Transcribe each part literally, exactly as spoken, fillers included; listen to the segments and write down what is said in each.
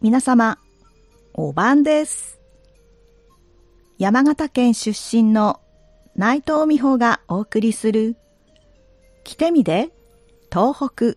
皆様、お晩です。山形県出身の内藤美穂がお送りする来てみで東北。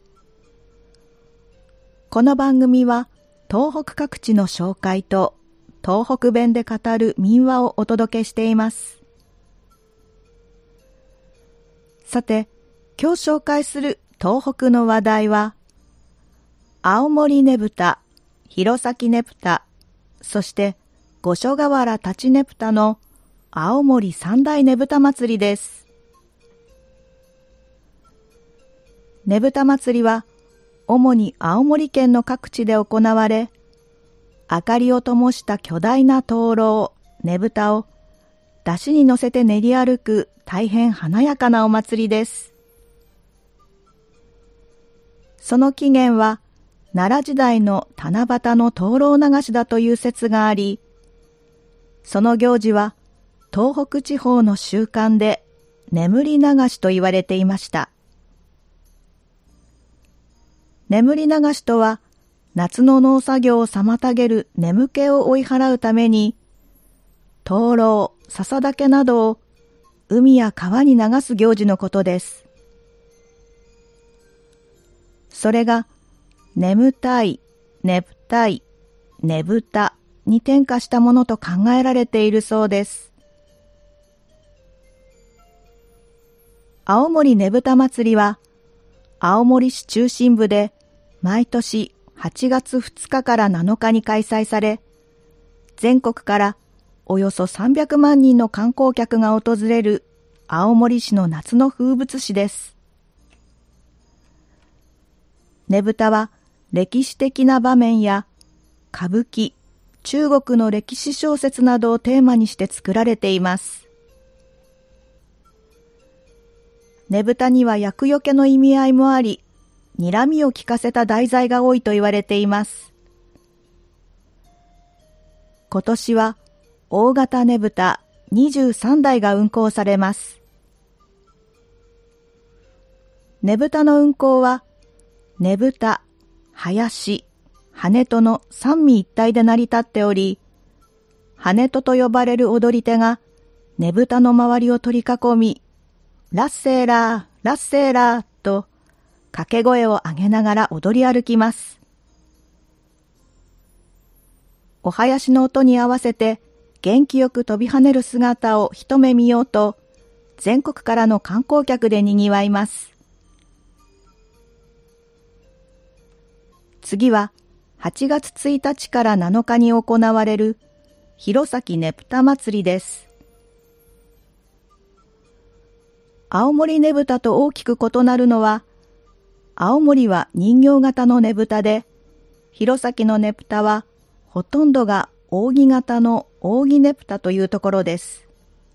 この番組は東北各地の紹介と東北弁で語る民話をお届けしています。さて、今日紹介する東北の話題は青森ねぶた、弘前ねぷた、そして五所川原立ちねぷたの青森三大ねぶた祭りです。ねぶた祭りは主に青森県の各地で行われ、明かりを灯した巨大な灯籠、ねぶたを山車に乗せて練り歩く大変華やかなお祭りです。その起源は奈良時代の七夕の灯籠流しだという説があり、その行事は東北地方の習慣で眠り流しと言われていました。眠り流しとは、夏の農作業を妨げる眠気を追い払うために、灯籠、笹竹などを海や川に流す行事のことです。それが、眠たい、ねぷたい、ねぶたに転化したものと考えられているそうです。青森ねぶた祭りは、青森市中心部で毎年はちがつふつかからなのかに開催され、全国からおよそさんびゃくまんにんの観光客が訪れる青森市の夏の風物詩です。ねぶたは歴史的な場面や歌舞伎、中国の歴史小説などをテーマにして作られています。ねぶたには厄除けの意味合いもあり、睨みを利かせた題材が多いと言われています。今年は大型ねぶたにじゅうさんだいが運行されます。ねぶたの運行は、ねぶた、林、羽戸の三位一体で成り立っており、羽戸と呼ばれる踊り手がねぶたの周りを取り囲み、ラッセーラー、ラッセーラーと掛け声を上げながら踊り歩きます。お囃子の音に合わせて元気よく飛び跳ねる姿を一目見ようと、全国からの観光客でにぎわいます。次ははちがつついたちからなのかに行われる弘前ねぷた祭りです。青森ねぶたと大きく異なるのは、青森は人形型のねぶたで、弘前のねぷたはほとんどが扇形の扇ねぷたというところです。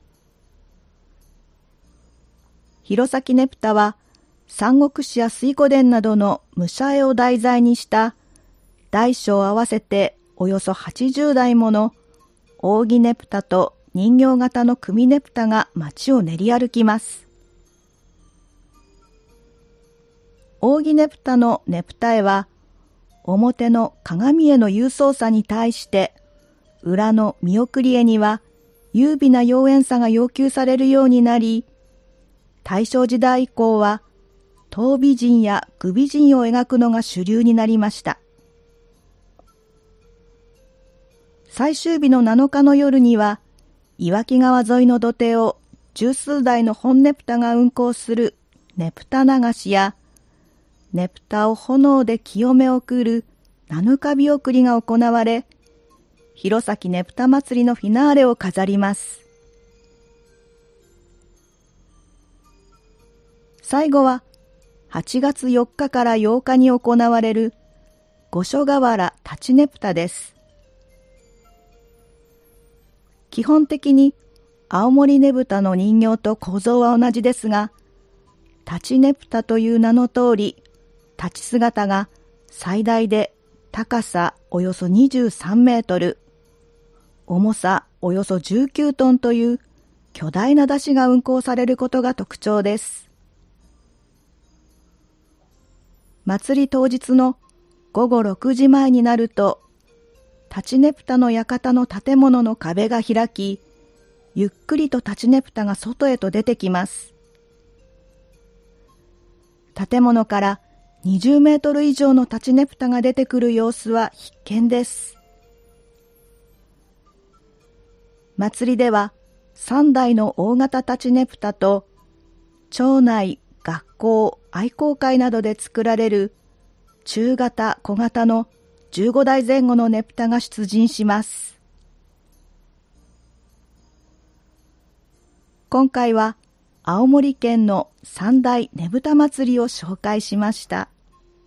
弘前ねぷたは、三国志や水滸伝などの武者絵を題材にした大小合わせておよそはちじゅうだいもの扇ねぷたと人形型の組ねぷたが街を練り歩きます。扇ねぷたのねぷた絵は表の鏡絵の勇壮さに対して裏の見送り絵には優美な妖艶さが要求されるようになり、大正時代以降は頭美人や具美人を描くのが主流になりました。最終日のなのかの夜には、岩木川沿いの土手を十数台の本ねぷたが運行するねぷた流しや、ねぷたを炎で清め送る七日日送りが行われ、弘前ねぷた祭りのフィナーレを飾ります。最後は、はちがつよっかからようかに行われる五所川原立ちねぷたです。基本的に青森ねぶたの人形と構造は同じですが、立ちねぷたという名の通り、立ち姿が最大で高さおよそにじゅうさんメートル、重さおよそじゅうきゅうトンという巨大な山車が運行されることが特徴です。祭り当日の午後ろくじまえになると、タチネプタの館の建物の壁が開き、ゆっくりとタチネプタが外へと出てきます。建物からにじゅうメートル以上のタチネプタが出てくる様子は必見です。祭りではさんだいの大型タチネプタと町内、学校、愛好会などで作られる中型、小型のじゅうごだいぜん後のねぷたが出陣します。今回は青森県の三大ねぶた祭りを紹介しました。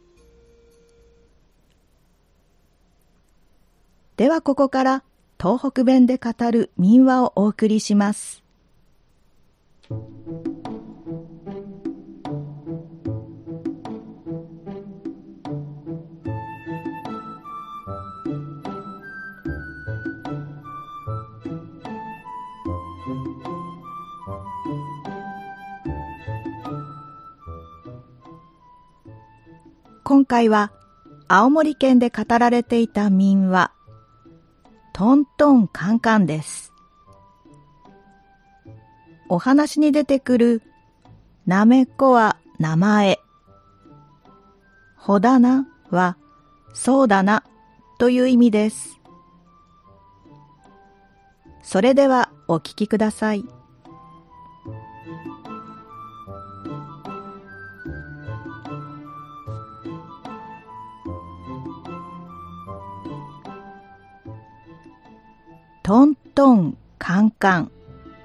ではここから東北弁で語る民話をお送りします。今回は青森県で語られていた民話、トントンカンカンです。お話に出てくるなめこは名前、ほだなはそうだなという意味です。それではお聞きください。トントンカンカン。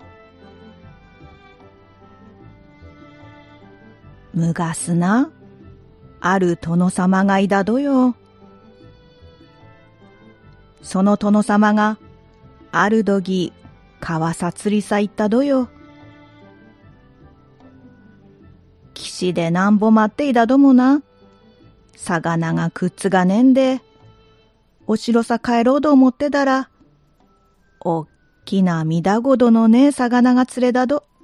むがすな、ある殿様がいだどよ。その殿様が、あるどぎ、川さ釣りさ行ったどよ。岸でなんぼ待っていだどもな。魚がくっつがねんで、お城さ帰ろうと思ってたら、おっきなみだごどのねえ魚が釣れだど。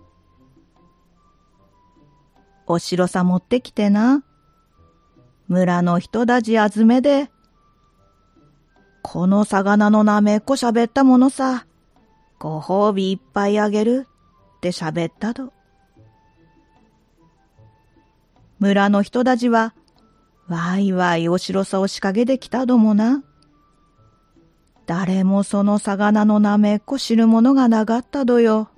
お城さ持ってきてな。村の人だじあずめで。この魚のなめっこしゃべったものさ。ご褒美いっぱいあげるってしゃべったど。村の人だじは、わいわいお城さを仕掛けてきたどもな。誰もその魚のなめっこ知るものがなかったどよ。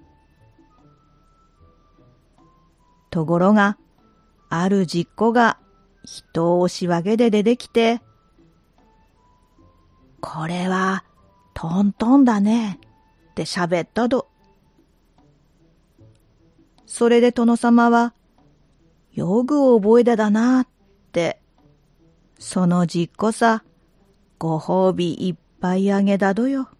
ところが、あるじっこが人を押し分けで出てきて、これはトントンだねってしゃべったど。それで殿様は、よく覚えてだなって、そのじっこさ、ご褒美いっぱいいっぱいあげだどよ。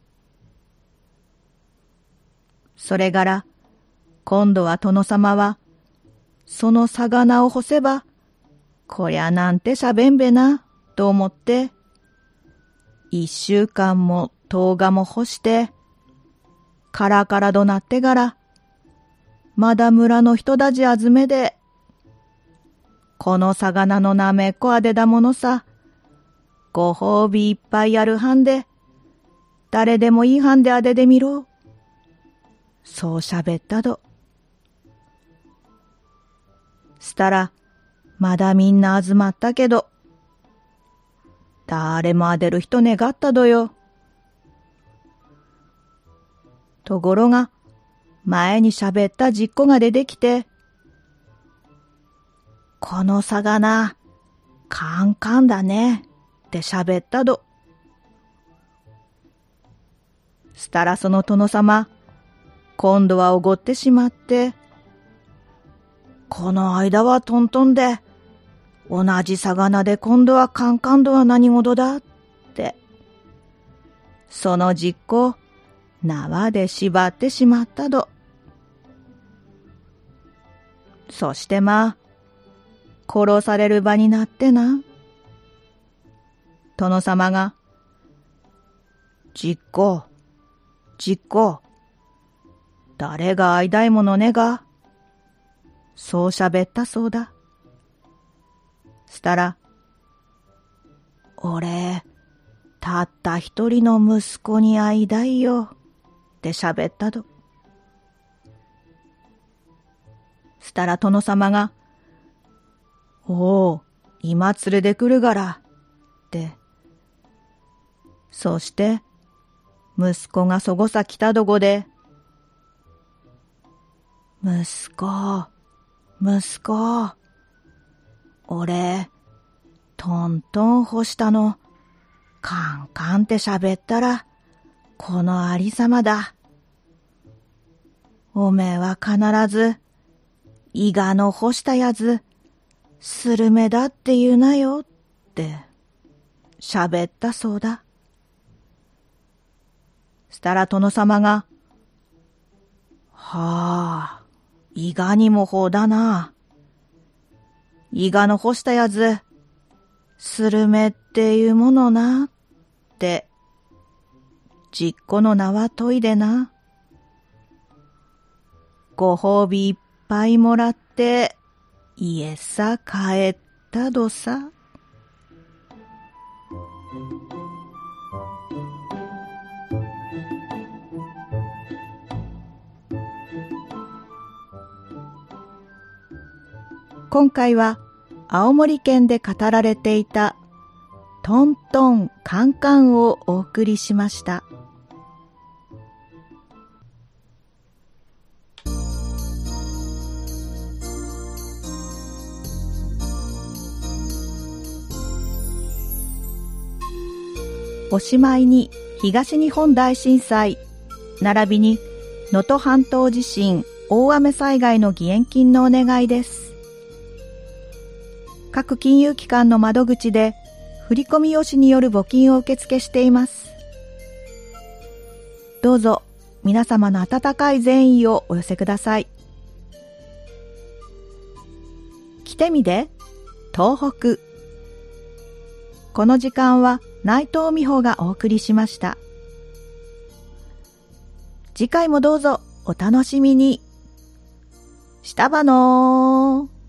それから、今度は殿様は、その魚を干せば、こりゃなんてしゃべんべな、と思って、一週間も十日も干して、カラカラとなってから、まだ村の人たちあずめで、この魚のなめっこあでだものさ、ご褒美いっぱいあるはんで、誰でもいいはんであででみろ。そうしゃべったど。したら、まだみんな集まったけど、誰もあでる人願ったどよ。ところが、前にしゃべったじっこが出てきて、この魚、カンカンだね、ってしゃべったど。したらその殿様、今度はおごってしまって、この間はトントンで、同じ魚で今度はカンカンとは何事だって、そのじっこ、縄で縛ってしまったど。そしてまあ、殺される場になってな。殿様が、じっこ、じっこ、誰が会いたいものねが、そうしゃべったそうだ。したら、 俺、たった一人の息子に会いたいよ、って喋ったと。したら殿様が、おう、今連れてくるがら、って。そして、息子がそごさ来たどごで、息子、息子、俺、トントン干したの、カンカンって喋ったら、このありさまだ。おめえは必ず、伊賀の干したやつ、スルメだって言うなよって、喋ったそうだ。したら殿様が、はあ、伊賀にもほうだな。伊賀の干したやつ、スルメっていうものな、って、じっこの名はといでな。ご褒美いっぱいもらって、家さ帰ったどさ。今回は青森県で語られていたトントンカンカンをお送りしました。おしまいに東日本大震災並びに能登半島地震大雨災害の義援金のお願いです。各金融機関の窓口で振込用紙による募金を受付しています。どうぞ皆様の温かい善意をお寄せください。来てみで東北。この時間は内藤美穂がお送りしました。次回もどうぞお楽しみに。したばのー。